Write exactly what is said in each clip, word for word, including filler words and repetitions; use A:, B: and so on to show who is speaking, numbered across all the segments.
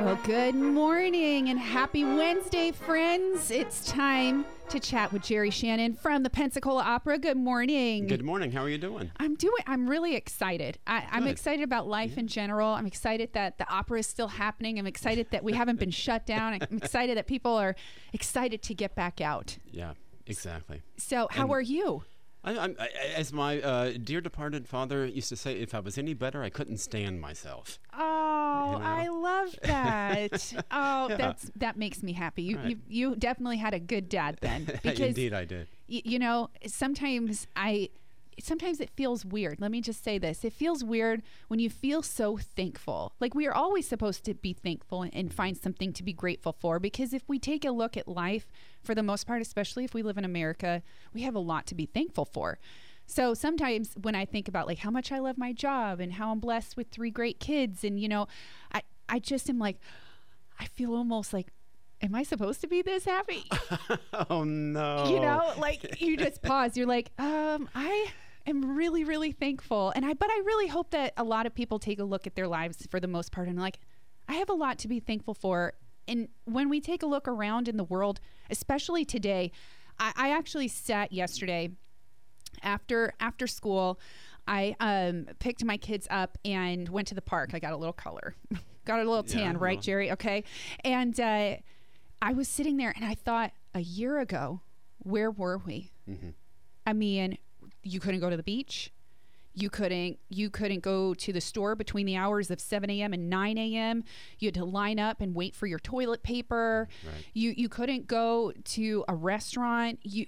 A: Well, good morning and happy Wednesday, friends. It's time to chat with Jerry Shannon from the Pensacola Opera. Good morning.
B: Good morning. How are you doing?
A: I'm doing, I'm really excited. I, I'm excited about life
B: Yeah.
A: in general. I'm excited that the opera is still happening. I'm excited that we haven't been shut down. I'm excited that people are excited to get back out.
B: Yeah, exactly.
A: So how
B: And-
A: are you?
B: I, I'm, I, as my uh, dear departed father used to say, if I was any better, I couldn't stand myself.
A: Oh,
B: You know?
A: I love that. Oh,
B: Yeah.
A: that's that makes me happy. You,
B: Right.
A: you you definitely had a good dad then, because
B: Indeed, I did.
A: y- you know, sometimes I sometimes it feels weird. Let me just say this. It feels weird when you feel so thankful. Like, we are always supposed to be thankful and find something to be grateful for, because if we take a look at life, for the most part, especially if we live in America, we have a lot to be thankful for. So sometimes when I think about like how much I love my job and how I'm blessed with three great kids, and you know, I I just am like, I feel almost like, am I supposed to be this happy?
B: Oh, no.
A: You know, like you just pause. You're like, um, I am really, really thankful. And I, but I really hope that a lot of people take a look at their lives for the most part and are like, I have a lot to be thankful for. And when we take a look around in the world, especially today, I, I actually sat yesterday after, after school. I um, picked my kids up and went to the park. I got a little color, got a little tan,
B: Yeah,
A: right,
B: well.
A: Jerry? Okay. And, uh, I was sitting there and I thought, a year ago, where were we?
B: Mm-hmm.
A: I mean, you couldn't go to the beach. You couldn't you couldn't go to the store between the hours of seven a.m. and nine a.m. You had to line up and wait for your toilet paper.
B: Right.
A: You you couldn't go to a restaurant. You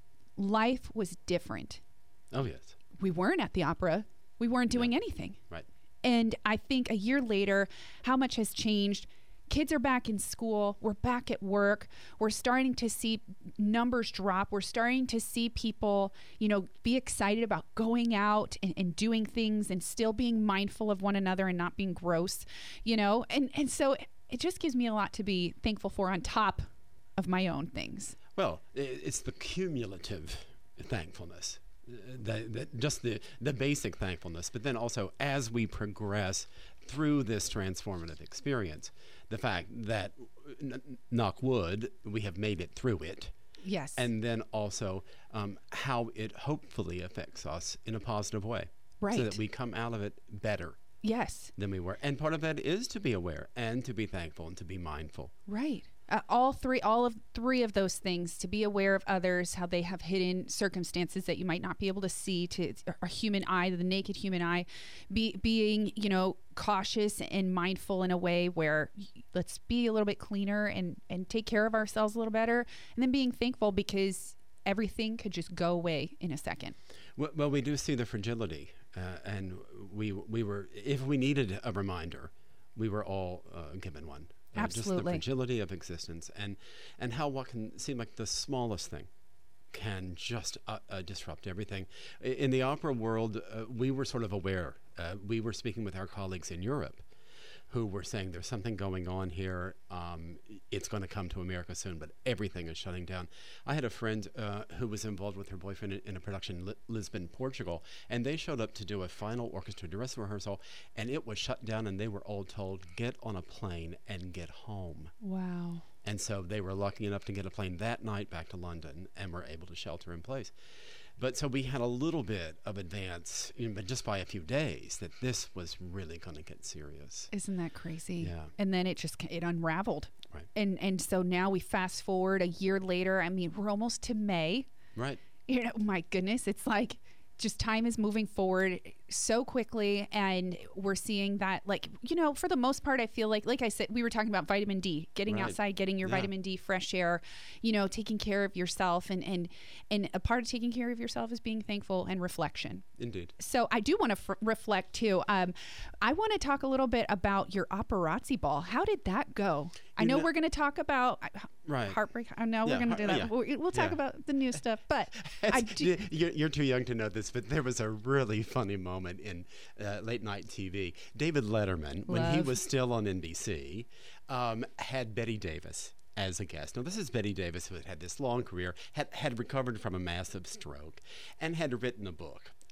A: life was different.
B: Oh, yes.
A: We weren't at the opera. We weren't doing
B: No.
A: anything.
B: Right.
A: And I think a year later, how much has changed. Kids are back in school. We're back at work. We're starting to see numbers drop. We're starting to see people, you know, be excited about going out and, and doing things and still being mindful of one another and not being gross, you know? And, and so it just gives me a lot to be thankful for on top of my own things.
B: Well, i- it's the cumulative thankfulness. uh, The, the, just the, the basic thankfulness, but then also as we progress through this transformative experience, the fact that, n- knock wood, we have made it through it,
A: Yes.
B: and then also um, how it hopefully affects us in a positive way,
A: Right.
B: so that we come out of it better
A: yes.
B: than we were. And part of that is to be aware and to be thankful and to be mindful.
A: Right. Uh, all three, all of three of those things, to be aware of others, how they have hidden circumstances that you might not be able to see to a human eye, the naked human eye, be, being, you know, cautious and mindful in a way where y- let's be a little bit cleaner and, and take care of ourselves a little better. And then being thankful because everything could just go away in a second.
B: Well, well we do see the fragility, uh, and we we were, if we needed a reminder, we were all uh, given one. Uh, Just the
A: Absolutely.
B: fragility of existence, and and how what can seem like the smallest thing can just uh, uh, disrupt everything. I- In the opera world, uh, we were sort of aware. Uh, we were speaking with our colleagues in Europe, who were saying there's something going on here. Um, it's going to come to America soon, but everything is shutting down. I had a friend uh, who was involved with her boyfriend in, in a production in Li- Lisbon, Portugal, and they showed up to do a final orchestra dress rehearsal, and it was shut down, and they were all told, get on a plane and get home.
A: Wow.
B: And so they were lucky enough to get a plane that night back to London and were able to shelter in place. But so we had a little bit of advance, you know, but just by a few days, that this was really going to get serious.
A: Isn't that crazy?
B: Yeah.
A: And then it just, it unraveled.
B: Right.
A: And, and so now we fast forward a year later. I mean, we're almost to May.
B: Right.
A: You know, my goodness, it's like just time is moving forward so quickly, and we're seeing that, like, you know, for the most part, I feel like, like I said, we were talking about vitamin D, getting
B: Right.
A: outside, getting your
B: Yeah.
A: vitamin D, fresh air, you know, taking care of yourself, and and and a part of taking care of yourself is being thankful and reflection.
B: Indeed.
A: So I do want to f- reflect too. Um, I want to talk a little bit about your opparazzi ball. How did that go? I
B: You
A: know
B: know-
A: we're going to talk about uh,
B: Right.
A: heartbreak. I know
B: Yeah,
A: we're going to
B: heart-
A: do that.
B: yeah.
A: We'll, we'll talk
B: Yeah.
A: about the new stuff, but I do.
B: Y- you're, you're too young to know this, but there was a really funny moment in uh, late night T V. David Letterman, when he
A: Love.
B: was still on N B C, um, had Betty Davis as a guest. Now, this is Betty Davis, who had had this long career, had, had recovered from a massive stroke, and had written a book.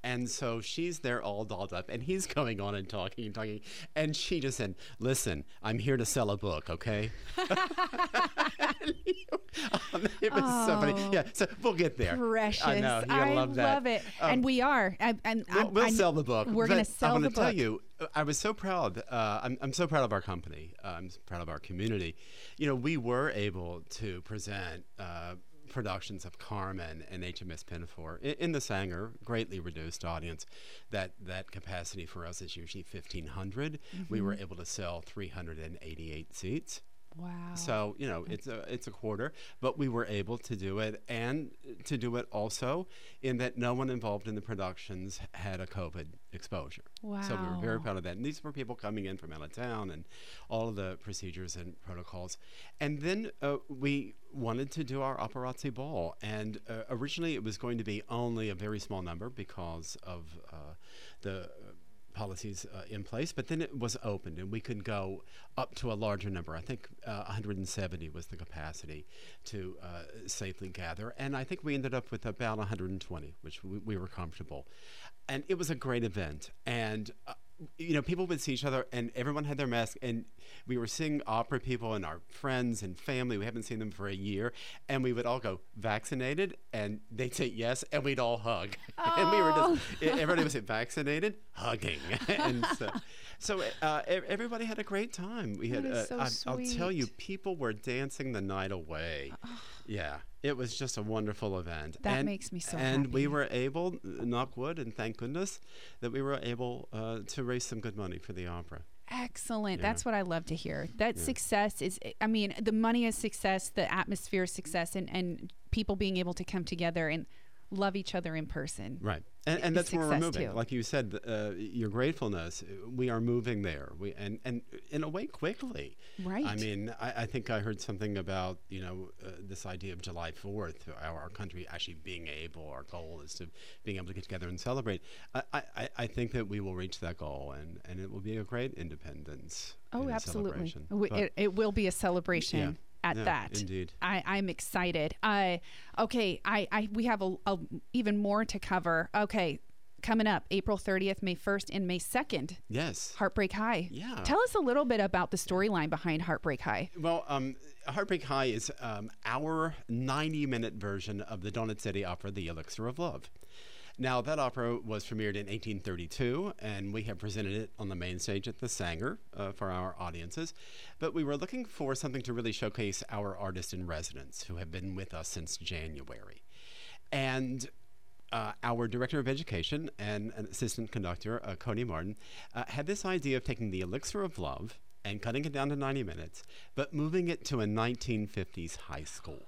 B: And so she's there all dolled up, and he's going on and talking and talking. And she just said, listen, I'm here to sell a book, okay? um, it was
A: Oh,
B: so funny. Yeah, so we'll get there.
A: Precious.
B: I know, you're going to love that.
A: love it.
B: Um,
A: and we are. I, and
B: We'll,
A: I'm-
B: we'll
A: I'm-
B: sell the book.
A: We're
B: but
A: going to sell
B: I
A: the
B: want to tell
A: book.
B: you, I was so proud. Uh, I'm, I'm so proud of our company. Uh, I'm proud of our community. You know, we were able to present uh, productions of Carmen and H M S Pinafore in, in the Sanger, greatly reduced audience. That that capacity for us is usually fifteen hundred. We were able to sell three hundred eighty-eight seats.
A: Wow.
B: So, you know, it's a it's a quarter, but we were able to do it, and to do it also in that no one involved in the productions had a COVID exposure. So we were very
A: Wow.
B: proud of that. And these were people coming in from out of town and all of the procedures and protocols. And then uh, we wanted to do our Operazzi Ball. And uh, originally it was going to be only a very small number because of uh, the policies uh, in place, but then it was opened and we could go up to a larger number. I think uh, one hundred seventy was the capacity to uh, safely gather, and I think we ended up with about one hundred twenty, which we, we were comfortable. And it was a great event, and uh, you know, people would see each other and everyone had their mask, and we were seeing opera people and our friends and family. We haven't seen them for a year, and we would all go, vaccinated? And they'd say yes, and we'd all hug. And we were just, e- everybody was vaccinated, hugging. And so, so uh, e- everybody had a great time. We had,
A: That is
B: uh,
A: so
B: I, I'll tell you,
A: sweet.
B: people were dancing the night away. Yeah, it was just a wonderful event.
A: That
B: and,
A: makes me so
B: And we
A: happy.
B: were able, knock wood, and thank goodness, that we were able uh, to raise some good money for the opera.
A: Excellent.
B: Yeah.
A: That's what I love to hear. That success is, I mean, the money is success, the atmosphere is success, and, and people being able to come together and love each other in person.
B: Right. And, and
A: is
B: that's where we're
A: success
B: moving.
A: too.
B: Like you said, uh, your gratefulness, uh, we are moving there. We and, and in a way quickly.
A: Right.
B: I mean, I, I think I heard something about, you know, uh, this idea of July fourth, our, our country actually being able, our goal is to being able to get together and celebrate. I, I, I think that we will reach that goal, and, and it will be a great independence.
A: Oh,
B: and a
A: absolutely.
B: celebration.
A: W-
B: But-
A: It, it will be a celebration.
B: Yeah.
A: At
B: Yeah,
A: that,
B: indeed.
A: I, I'm excited. I okay. I, I we have a, a even more to cover. Okay, coming up April thirtieth, May first, and May second.
B: Yes.
A: Heartbreak High.
B: Yeah.
A: Tell us a little bit about the storyline behind Heartbreak High.
B: Well, um, Heartbreak High is um, our ninety-minute version of the Donizetti opera, The Elixir of Love. Now, that opera was premiered in eighteen thirty-two, and we have presented it on the main stage at the Sanger uh, for our audiences. But we were looking for something to really showcase our artists in residence who have been with us since January. And uh, our director of education and an assistant conductor, uh, Cody Martin, uh, had this idea of taking The Elixir of Love and cutting it down to ninety minutes, but moving it to a nineteen fifties high school.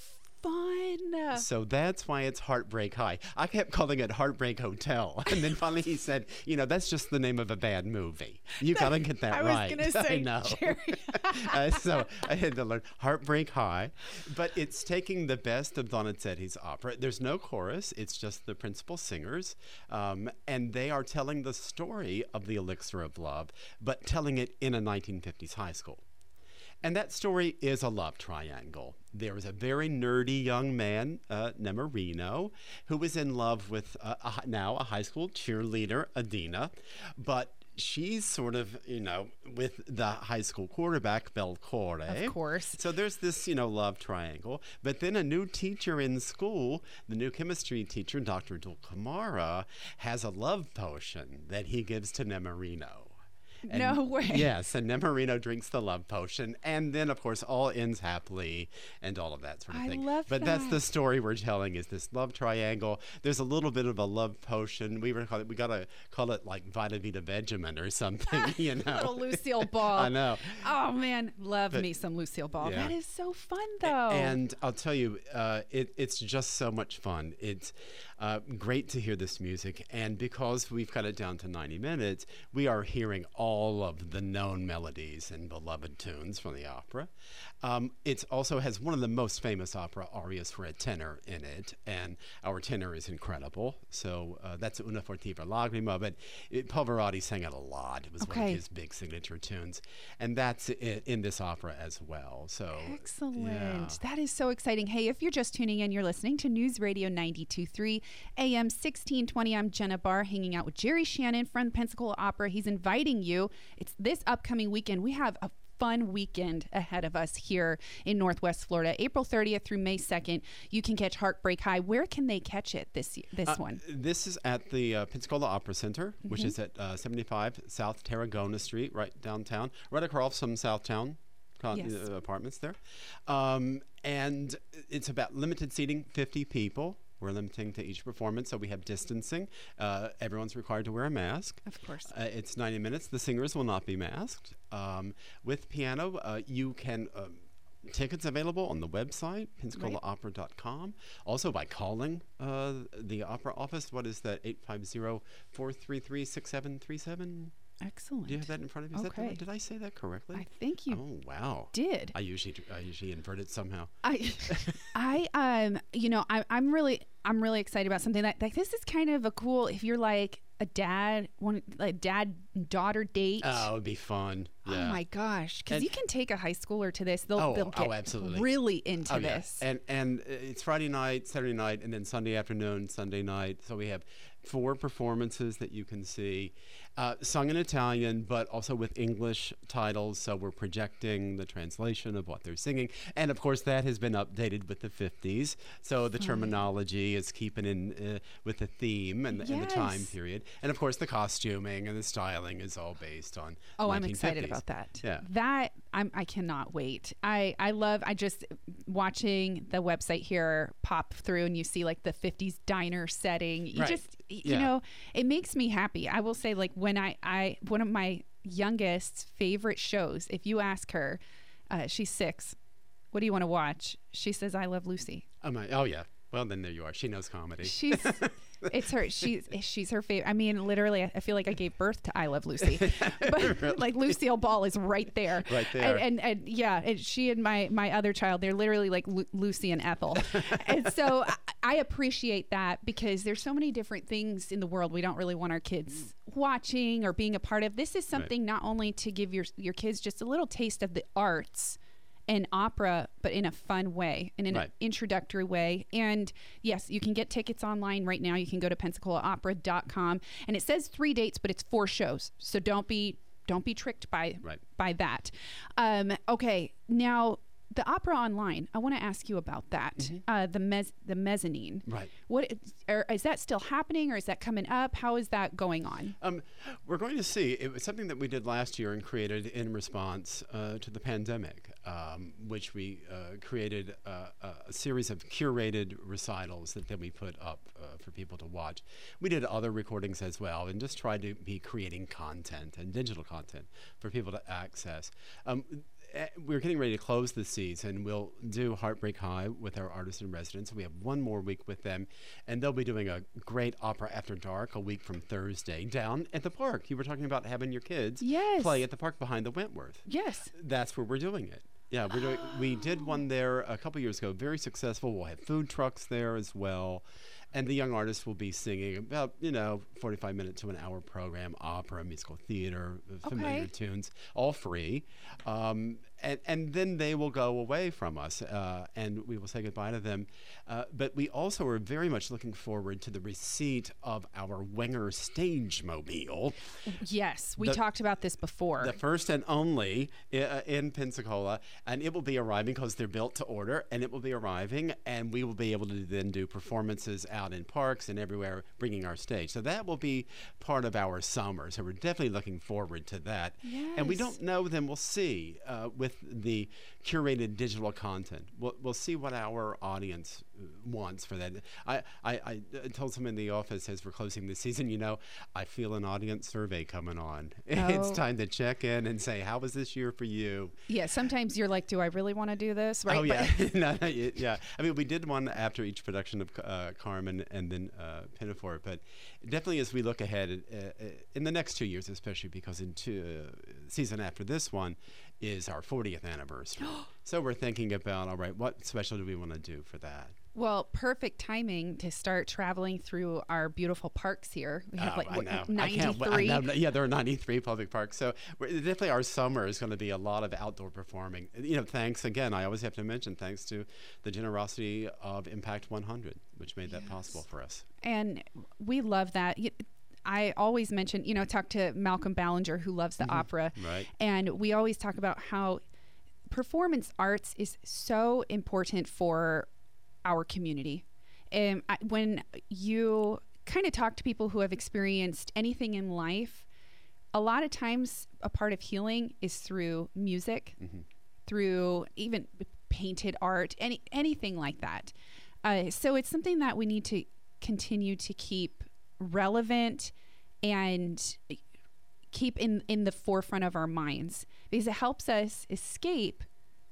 A: Fun.
B: So that's why it's Heartbreak High. I kept calling it Heartbreak Hotel. And then finally he said, you know, that's just the name of a bad movie. You got to get that
A: I
B: right.
A: was gonna say,
B: I know.
A: Jerry.
B: uh, so I had to learn Heartbreak High. But it's taking the best of Donizetti's opera. There's no chorus. It's just the principal singers. Um, and they are telling the story of the Elixir of Love, but telling it in a nineteen fifties high school. And that story is a love triangle. There is a very nerdy young man, uh, Nemorino, who is in love with uh, a, hi- now a high school cheerleader, Adina, but she's sort of, you know, with the high school quarterback, Belcore.
A: Of course.
B: So there's this, you know, love triangle. But then a new teacher in school, the new chemistry teacher, Doctor Dulcamara, has a love potion that he gives to Nemorino. And
A: No way.
B: Yes, and Nemorino drinks the love potion, and then, of course, all ends happily and all of that sort of
A: I
B: thing.
A: love
B: but that's
A: that.
B: the story we're telling, is this love triangle. There's a little bit of a love potion. We were call it, we gotta call it like Vita Vita Vegemin or something, you know.
A: Little Lucille Ball.
B: I know.
A: Oh man, love me some Lucille Ball.
B: yeah.
A: That is so fun though.
B: And I'll tell you, uh, it, it's just so much fun. It's uh, great to hear this music. And because we've cut it down to ninety minutes, we are hearing all all of the known melodies and beloved tunes from the opera. Um, it also has one of the most famous opera arias for a tenor in it, and our tenor is incredible. So uh, that's Una Fortiva Lagrima, but it, Pavarotti sang it a lot. It was one
A: Okay.
B: of his big signature tunes, and that's i in this opera as well. So
A: Excellent.
B: yeah.
A: That is so exciting. Hey, if you're just tuning in, you're listening to News Radio ninety-two point three A M sixteen twenty. I'm Jenna Barr, hanging out with Jerry Shannon from the Pensacola Opera. He's inviting you. It's this upcoming weekend. We have a fun weekend ahead of us here in Northwest Florida. April thirtieth through May second, you can catch Heartbreak High. Where can they catch it this year, this
B: Uh,
A: one?
B: This is at the uh, Pensacola Opera Center, which is at uh, seventy-five South Tarragona Street, right downtown, right across from Southtown con-
A: Yes.
B: uh, apartments there. Um, and it's about limited seating, fifty people. We're limiting to each performance, so we have distancing. Uh, everyone's required to wear a mask.
A: Of course.
B: Uh, it's ninety minutes. The singers will not be masked. Um, with piano, uh, you can. Um, Tickets available on the website, pensacola opera dot com. Also by calling uh, the opera office. What is that? eight five zero, four three three, six seven three seven?
A: Excellent.
B: Do you have that in front of you? Is that the
A: Okay.
B: one? Did I say that correctly?
A: I think you
B: Oh, wow.
A: did.
B: I usually do- I usually invert it somehow.
A: I, I, um, you know, I, I'm really, I'm really excited about something that, like, this is kind of a cool. If you're like a dad, one like dad daughter date.
B: Oh, it would be fun.
A: Oh
B: Yeah.
A: my gosh! Because
B: And-
A: you can take a high schooler to this; they'll
B: Oh,
A: they'll
B: oh,
A: get
B: absolutely.
A: really into
B: Oh, yeah.
A: this.
B: And and uh, it's Friday night, Saturday night, and then Sunday afternoon, Sunday night. So we have four performances that you can see, uh, sung in Italian, but also with English titles. So we're projecting the translation of what they're singing, and of course that has been updated with the fifties. So the terminology is keeping in uh, with the theme and, the- and the time
A: Yes.
B: period, and of course the costuming and the styling is all based on.
A: Oh, I'm excited
B: nineteen fifties.
A: about that.
B: Yeah.
A: That I'm I cannot wait. I I love I just watching the website here pop through and you see like the fifties diner setting. You
B: Right.
A: just y- you
B: Yeah.
A: know, it makes me happy. I will say like when I I one of my youngest favorite shows, if you ask her, uh, she's six, what do you want to watch? She says I Love Lucy.
B: Oh my! Oh yeah. Well, then there you are. She knows comedy.
A: She's it's her she's she's her favorite. I mean, literally, I I feel like I gave birth to I Love Lucy, but like Lucille Ball is right there,
B: Right there.
A: and and, and yeah, and she and my my other child, they're literally like Lu- Lucy and Ethel, and so I, I appreciate that because there's so many different things in the world we don't really want our kids watching or being a part of. This is something not only to give your your kids just a little taste of the arts and opera, but in a fun way, in an
B: Right.
A: introductory way. And yes, you can get tickets online right now. You can go to pensacola opera dot com, and it says three dates, but it's four shows. So don't be don't be tricked by
B: Right.
A: by that. Um, okay, now the opera online. I want to ask you about that. Uh, the mez the mezzanine.
B: Right.
A: What are, is that still happening, or is that coming up? How is that going on?
B: Um, we're going to see. It was something that we did last year and created in response uh, to the pandemic, um, which we uh, created uh, a series of curated recitals that then we put up uh, for people to watch. We did other recordings as well and just tried to be creating content and digital content for people to access. Um, eh, we're getting ready to close the season. We'll do Heartbreak High with our artists in residence. We have one more week with them, and they'll be doing a great opera after dark a week from Thursday down at the park. You were talking about having your kids
A: Yes.
B: play at the park behind the Wentworth.
A: Yes.
B: That's where we're doing it. Yeah, we're doing. We did one there a couple years ago. Very successful. We'll have food trucks there as well, and the young artists will be singing about you know forty-five minute to an hour program, opera, musical theater, uh, familiar
A: Okay.
B: tunes, all free, um, and and then they will go away from us, uh, and we will say goodbye to them. Uh, but we also are very much looking forward to the receipt of our Wenger stage mobile.
A: Yes, we
B: The-
A: talked about this before.
B: The first and only uh, in Pensacola, and it will be arriving because they're built to order, and it will be arriving, and we will be able to then do performances out in parks and everywhere, bringing our stage. So that will be part of our summer. So we're definitely looking forward to that. And we
A: Yes.
B: don't know, then we'll see uh, with with the curated digital content. We'll, we'll see what our audience uh, wants for that. I, I, I told someone in the office as we're closing the season, you know, I feel an audience survey coming on.
A: Oh.
B: It's time to check in and say, how was this year for you?
A: Yeah, sometimes you're like, do I really want to do this? Right?
B: Oh, yeah.
A: But
B: no, no, y- yeah. I mean, we did one after each production of uh, Carmen and then uh, Pinafore, but definitely as we look ahead uh, uh, in the next two years, especially because in two, uh, season after this one is our fortieth anniversary. So we're thinking about, all right, what special do we want to do for that?
A: Well, perfect timing to start traveling through our beautiful parks here. We have
B: Oh,
A: like
B: I
A: what,
B: know. I can't
A: ninety-three.
B: wait. I know. Yeah, there are ninety-three public parks. So we're, definitely our summer is going to be a lot of outdoor performing. You know, thanks again. I always have to mention thanks to the generosity of Impact one hundred, which made that
A: Yes.
B: possible for us.
A: And we love that. Y- I always mention, you know, talk to Malcolm Ballinger, who loves the opera.
B: Right.
A: And we always talk about how performance arts is so important for our community. And I, when you kind of talk to people who have experienced anything in life, a lot of times a part of healing is through music,
B: Mm-hmm.
A: through even painted art, any anything like that. Uh, so it's something that we need to continue to keep relevant and keep in, in the forefront of our minds, because it helps us escape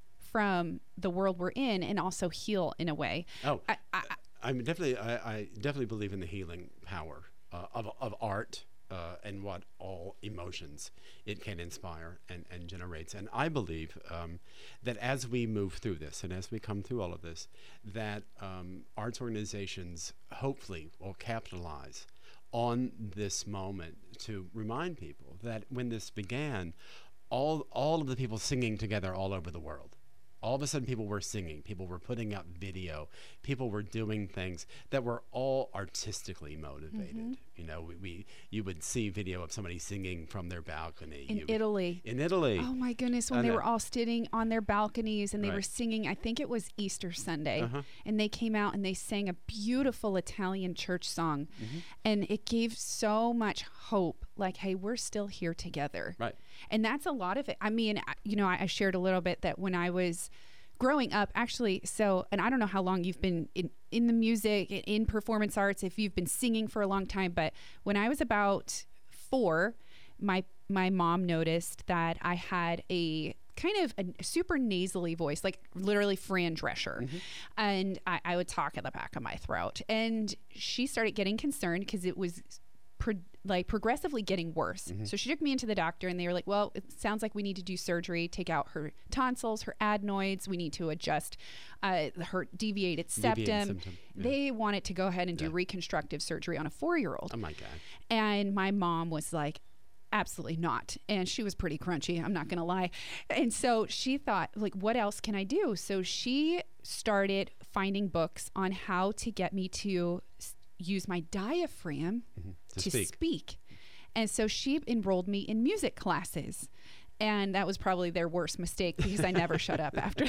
A: from the world we're in and also heal in a way.
B: Oh,
A: I, I,
B: I'm definitely, I, I definitely believe in the healing power uh, of, of art uh, and what all emotions it can inspire and, and generates. And I believe um, that as we move through this and as we come through all of this, that um, arts organizations hopefully will capitalize on this moment to remind people that when this began, all all of the people singing together all over the world, all of a sudden people were singing, people were putting out video, people were doing things that were all artistically motivated.
A: Mm-hmm.
B: You know, we, we you would see video of somebody singing from their balcony.
A: in
B: You would-
A: Italy.
B: In Italy.
A: Oh my goodness,
B: I
A: when they
B: know.
A: were all sitting on their balconies and they were
B: Right.
A: singing, I think it was Easter Sunday,
B: Uh-huh.
A: and they came out and they sang a beautiful Italian church song.
B: Mm-hmm.
A: And it gave so much hope, like, hey, we're still here together.
B: Right.
A: And that's a lot of it. I mean, I- you know, I, I shared a little bit that when I was growing up, actually, so, and I don't know how long you've been in, in the music, in, in performance arts, if you've been singing for a long time, but when I was about four, my my mom noticed that I had a kind of a super nasally voice, like literally Fran Drescher.
B: Mm-hmm.
A: And I, I would talk at the back of my throat. And she started getting concerned because it was pro- like progressively getting worse.
B: Mm-hmm.
A: So she took me into the doctor and they were like, well, it sounds like we need to do surgery, take out her tonsils, her adenoids. We need to adjust uh, her deviated septum.
B: Deviated septum, yeah.
A: They wanted to go ahead and do
B: Yeah.
A: reconstructive surgery on a four-year-old.
B: Oh my God.
A: And my mom was like, absolutely not. And she was pretty crunchy, I'm not going to lie. And so she thought, like, what else can I do? So she started finding books on how to get me to s- use my diaphragm
B: Mm-hmm. To,
A: to
B: speak.
A: speak. And so she enrolled me in music classes. And that was probably their worst mistake because I never shut up after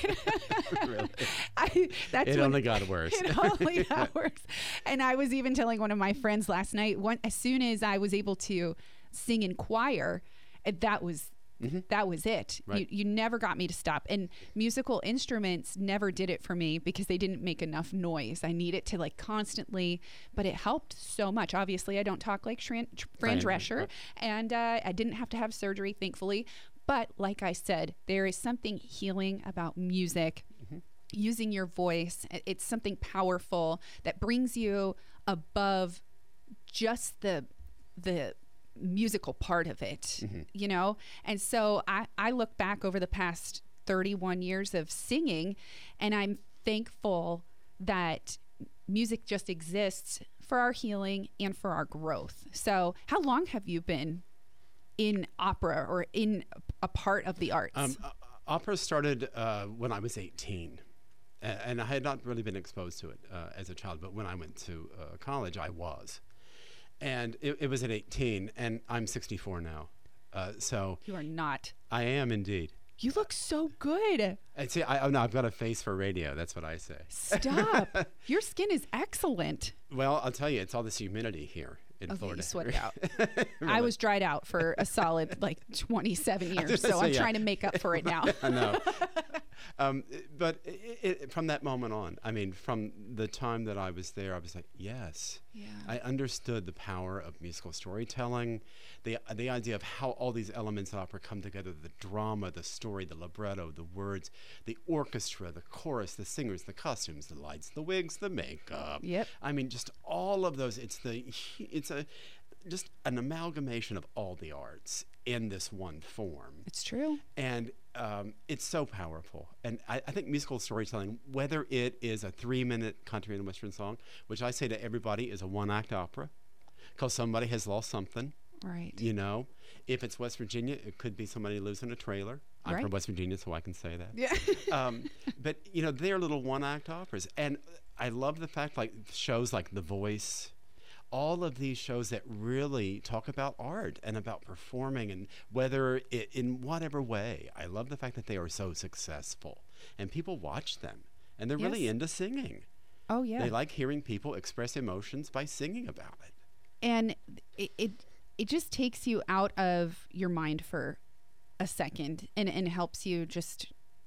A: that.
B: Really?
A: I, that's
B: It
A: when-
B: only got worse.
A: It only got worse. And I was even telling one of my friends last night, one, as soon as I was able to sing in choir, uh, that was
B: Mm-hmm.
A: that was it.
B: Right.
A: You, you never got me to stop. And musical instruments never did it for me because they didn't make enough noise. I need it to like constantly, but it helped so much. Obviously, I don't talk like Fran, Fran
B: Fran,
A: Drescher,
B: right.
A: and uh, I didn't have to have surgery, thankfully. But like I said, there is something healing about music.
B: Mm-hmm.
A: Using your voice, I- it's something powerful that brings you above just the the musical part of it,
B: Mm-hmm.
A: you know? And so I, I look back over the past thirty-one years of singing, and I'm thankful that music just exists for our healing and for our growth. So how long have you been in opera or in a part of the arts?
B: Um, uh, opera started uh, when I was eighteen. A- And I had not really been exposed to it uh, as a child, but when I went to uh, college, I was. And it, it was at eighteen, and I'm sixty-four now. Uh, so
A: you are not.
B: I am indeed.
A: You look so good.
B: And see, I, oh no, I've got a face for radio. That's what I say.
A: Stop. Your skin is excellent.
B: Well, I'll tell you, it's all this humidity here in
A: Okay,
B: Florida.
A: you sweated out. I
B: Really.
A: was dried out for a solid like twenty-seven years,
B: gonna
A: so
B: say,
A: I'm
B: yeah.
A: trying to make up for it now.
B: I know. um, but it, it, from that moment on, I mean, from the time that I was there, I was like, yes.
A: Yeah.
B: I understood the power of musical storytelling, the the idea of how all these elements of opera come together: the drama, the story, the libretto, the words, the orchestra, the chorus, the singers, the costumes, the lights, the wigs, the makeup.
A: Yep.
B: I mean, just all of those. It's the it's a just an amalgamation of all the arts in this one form.
A: It's true.
B: And um, it's so powerful. And I, I think musical storytelling, whether it is a three-minute country and western song, which I say to everybody is a one-act opera, because somebody has lost something,
A: Right.
B: you know. If it's West Virginia, it could be somebody lives in a trailer. I'm
A: Right.
B: from West Virginia, so I can say that.
A: Yeah.
B: um, but, you know, they're little one-act operas. And I love the fact, like, shows like The Voice, all of these shows that really talk about art and about performing, and whether it, in whatever way. I love the fact that they are so successful and people watch them and they're really
A: Yes.
B: into singing.
A: Oh yeah.
B: They like hearing people express emotions by singing about it.
A: And it, it it just takes you out of your mind for a second and, and helps you just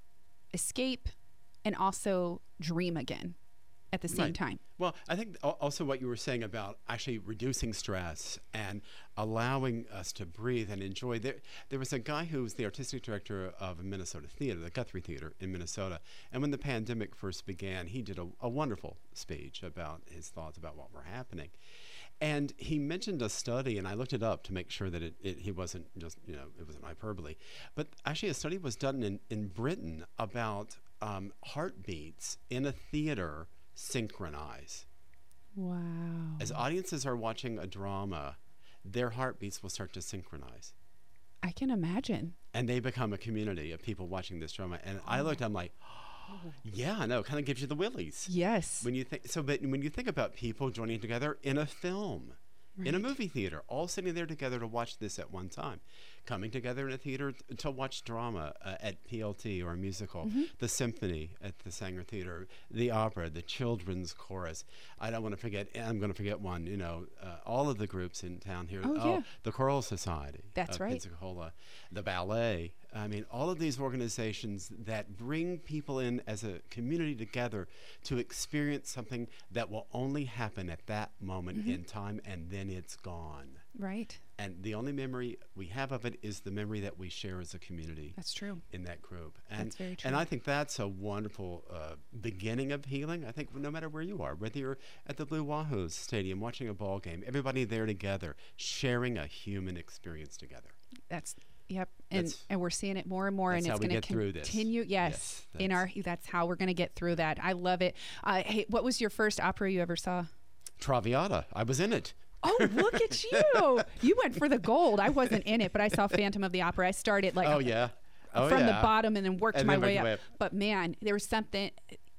A: escape and also dream again at the same
B: Right.
A: time.
B: Well, I think al- also what you were saying about actually reducing stress and allowing us to breathe and enjoy. There, there was a guy who was the artistic director of a Minnesota theater, the Guthrie Theater in Minnesota. And when the pandemic first began, he did a, a wonderful speech about his thoughts about what were happening. And he mentioned a study, and I looked it up to make sure that it, it he wasn't just, you know, it wasn't hyperbole. But actually a study was done in, in Britain about um, heartbeats in a theater synchronize.
A: Wow.
B: As audiences are watching a drama, their heartbeats will start to synchronize.
A: I can imagine.
B: And they become a community of people watching this drama. And I looked, I'm like, yeah, I know, it kind of gives you the willies.
A: Yes.
B: When you think so, but when you think about people joining together in a film, in a
A: Right.
B: movie theater, all sitting there together to watch this at one time, coming together in a theater t- to watch drama uh, at P L T or a musical,
A: Mm-hmm.
B: the symphony at the Sanger Theater, the opera, the children's chorus. I don't want to forget, I'm going to forget one, you know, uh, all of the groups in town here.
A: Oh, yeah.
B: The Choral Society.
A: That's
B: of
A: right.
B: Pensacola, the ballet. I mean, all of these organizations that bring people in as a community together to experience something that will only happen at that moment
A: Mm-hmm.
B: in time, and then it's gone.
A: Right.
B: And the only memory we have of it is the memory that we share as a community
A: That's true.
B: in that group. And,
A: That's very
B: and
A: true.
B: I think that's a wonderful uh, beginning of healing. I think no matter where you are, whether you're at the Blue Wahoos Stadium watching a ball game, everybody there together, sharing a human experience together.
A: That's yep. And
B: That's-
A: and we're seeing it more and more,
B: that's
A: and
B: how
A: it's
B: we
A: going to
B: get through this.
A: continue. Yes.
B: Yes,
A: in our that's how we're going to get through that. I love it. Uh, hey, what was your first opera you ever saw?
B: Traviata, I was in it.
A: Oh, look at you! You went for the gold. I wasn't in it, but I saw Phantom of the Opera. I started like
B: Oh, yeah. Oh,
A: from
B: yeah.
A: the bottom and then worked
B: And
A: my
B: then worked
A: way
B: your
A: up.
B: way up.
A: But man, there was something.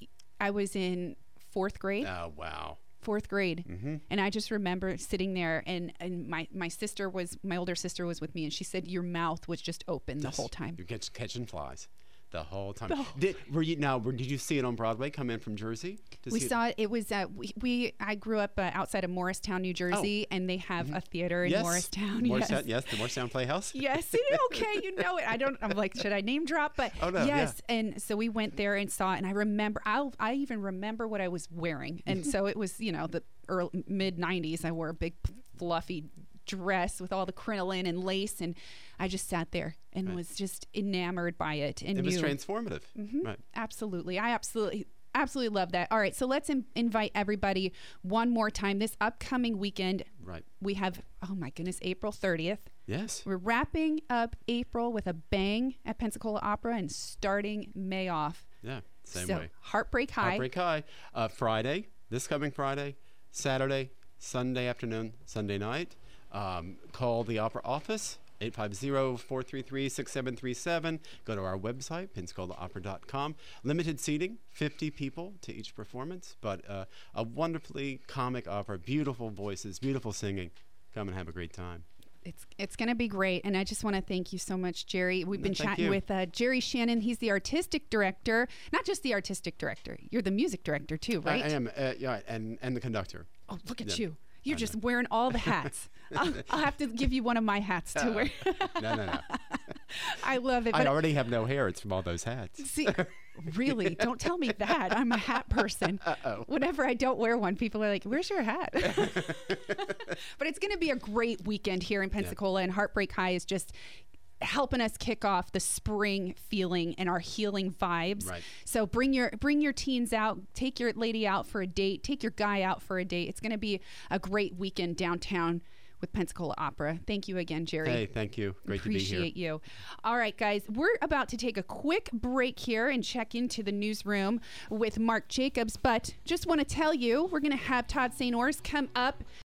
A: I was in fourth grade.
B: Oh, wow.
A: Fourth grade,
B: Mm-hmm.
A: and I just remember sitting there, and and my my sister was my older sister was with me, and she said your mouth was just open the whole time.
B: You're catch, catching flies the whole time.
A: The whole
B: Did, were you now? Were, did you see it on Broadway? Come in from Jersey? To
A: We
B: see it?
A: saw it. It was uh, we, we I grew up uh, outside of Morristown, New Jersey, and they have a theater in
B: Yes.
A: Morristown.
B: Morristown,
A: yes.
B: yes, the Morristown Playhouse.
A: Yes, okay, you know it. I don't. I'm like, should I name drop? But
B: Oh, no,
A: yes, and so we went there and saw it, and I remember. I I even remember what I was wearing, and so it was, you know, the early mid nineties. I wore a big fluffy dress with all the crinoline and lace, and I just sat there and
B: Right.
A: was just enamored by it. And
B: It was
A: knew-
B: transformative. Right.
A: Absolutely. I absolutely absolutely love that. All right, so let's in- invite everybody one more time this upcoming weekend.
B: Right.
A: We have, oh my goodness, April thirtieth.
B: Yes.
A: We're wrapping up April with a bang at Pensacola Opera and starting May off.
B: Yeah. Same
A: so,
B: way.
A: Heartbreak High.
B: Heartbreak High. Uh, Friday, this coming Friday, Saturday, Sunday afternoon, Sunday night. Um, call the opera office, eight five zero, four three three, six seven three seven. Go to our website, pensacola opera dot com. Limited seating, fifty people to each performance, but uh, a wonderfully comic opera, beautiful voices, beautiful singing. Come and have a great time.
A: It's it's going to be great, and I just want to thank you so much, Jerry. We've
B: No,
A: been
B: thank
A: chatting
B: you.
A: with uh, Jerry Shannon. He's the artistic director, not just the artistic director. You're the music director too, right?
B: I, I am, uh, yeah, and, and the conductor.
A: Oh, look at
B: Yeah.
A: you. You're
B: I
A: just
B: know.
A: wearing all the hats. I'll, I'll have to give you one of my hats to wear.
B: No, no, no.
A: I love it.
B: I
A: But
B: already have no hair. It's from all those hats.
A: see, really, don't tell me that. I'm a hat person.
B: Uh-oh.
A: Whenever I don't wear one, people are like, "Where's your hat?" But it's going to be a great weekend here in Pensacola, and Heartbreak High is just helping us kick off the spring feeling and our healing vibes.
B: Right.
A: So bring your bring your teens out, take your lady out for a date, take your guy out for a date. It's going to be a great weekend downtown with Pensacola Opera. Thank you again, Jerry.
B: Hey, thank you. Great to be here.
A: Appreciate you. All right, guys, we're about to take a quick break here and check into the newsroom with Mark Jacobs, but just want to tell you, we're going to have Todd Saint Ors come up